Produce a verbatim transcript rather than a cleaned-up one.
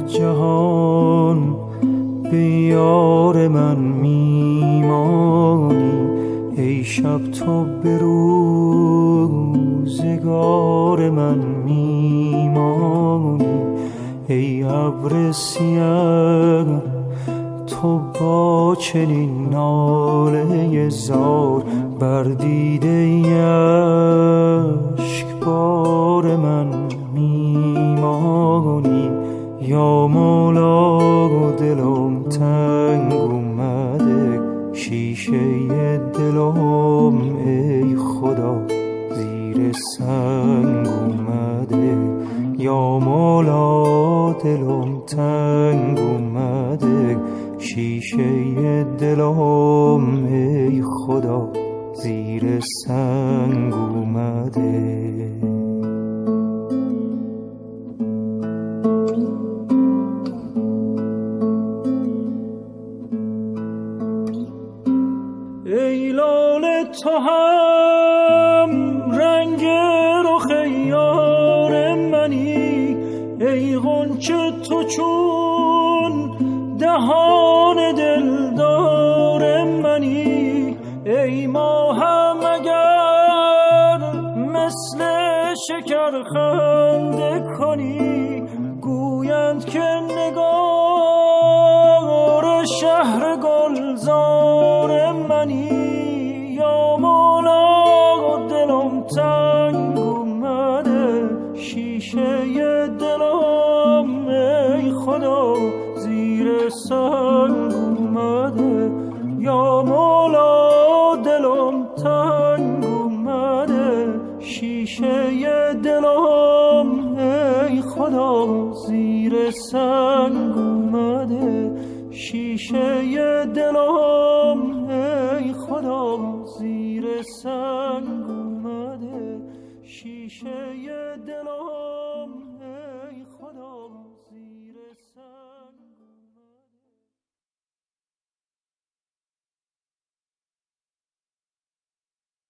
جهان به یار من میمانی، ای شب تو به روزگار من میمانی، ای ابر سیاه تو با چنین ناله زار بر دیده اشکبار من میمانی. یا مولا دلم تنگ اومده، شیشه دلم ای خدا زیر سنگ اومده. یا مولا دلم تنگ اومده، شیشه دلم ای خدا زیر سنگ اومده. ای لاله تو هم رنگ رخ یار منی، ای غنچه تو چون دهان دلدار منی، ای ماهم اگر مثل شکر خنده کنی، گویند که نگار شهر گلزار منی. یا مولا دلم تنگ اومده، شیشه دلم ای خدا زیر سنگ اومده. یا مولا دلم تنگ اومده، شیشه دلم ای خدا زیر سنگ اومده. شیشه دلم ای خدا زیر سنگ اومده. شیشه دلم